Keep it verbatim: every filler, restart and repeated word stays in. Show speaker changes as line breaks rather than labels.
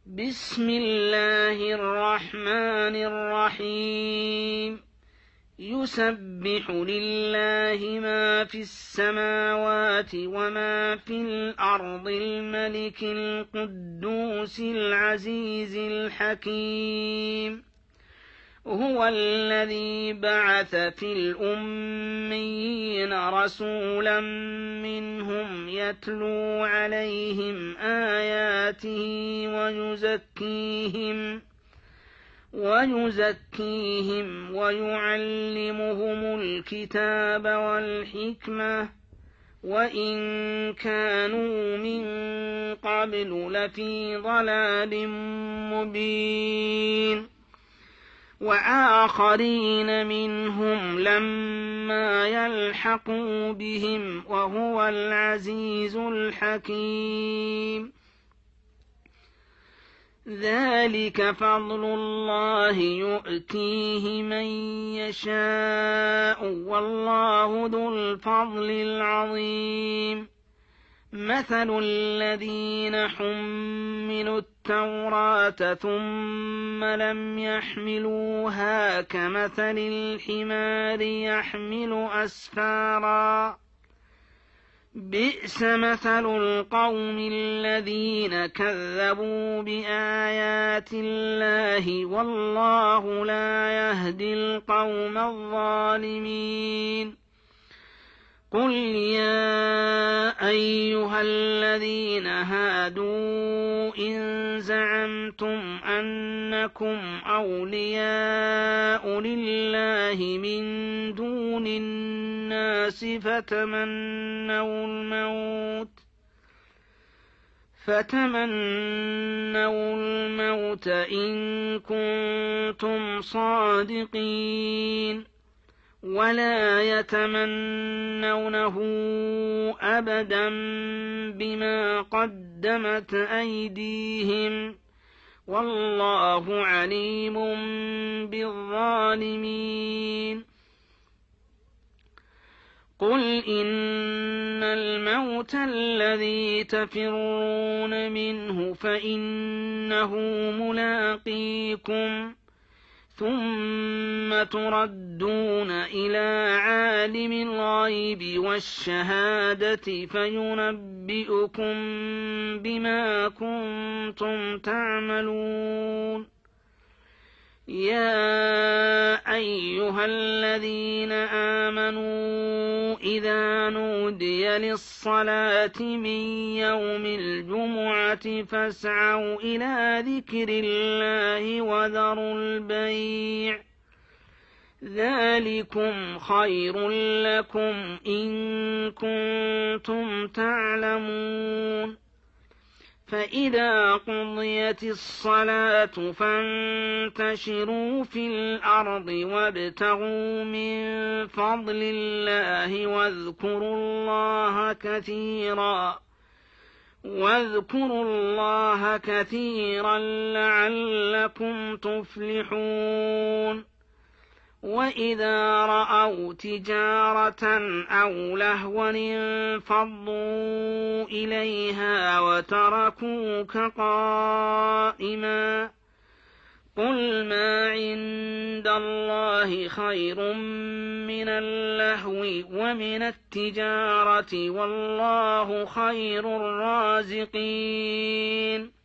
بسم الله الرحمن الرحيم يسبح لله ما في السماوات وما في الأرض الملك القدوس العزيز الحكيم هو الذي بعث في الأميين رسولا منهم يتلو عليهم آياته ويزكيهم ويزكيهم ويعلمهم الكتاب والحكمة وإن كانوا من قبل لفي ضلال مبين وآخرين منهم لما يلحقوا بهم وهو العزيز الحكيم ذلك فضل الله يؤتيه من يشاء والله ذو الفضل العظيم مثل الذين حملوا التوراة ثم لم يحملوها كمثل الحمار يحمل أسفارا بئس مثل القوم الذين كذبوا بآيات الله والله لا يهدي القوم الظالمين قل يا أيها الذين هادوا إن زعمتم أنكم أولياء لله من دون الناس فتمنوا الموت فتمنوا الموت إن كنتم صادقين ولا يتمنونه أبدا بما قدمت أيديهم والله عليم بالظالمين قل إن الموت الذي تفرون منه فإنه ملاقيكم ثم تردون إلى عالم الغيب والشهادة فينبئكم بما كنتم تعملون يا أيها الذين آمنوا إذا نودي للصلاة من يوم الجمعة فاسعوا إلى ذكر الله وذروا البيع ذلكم خير لكم إن كنتم تعلمون فإذا قضيت الصلاة فانتشروا في الأرض وابتغوا من فضل الله واذكروا الله كثيرا واذكروا الله كثيرا لعلكم تفلحون وإذا رأوا تجارة أو لهوا انفضوا إليها وتركوك قائما قل ما عند الله خير من اللهو ومن التجارة والله خير الرازقين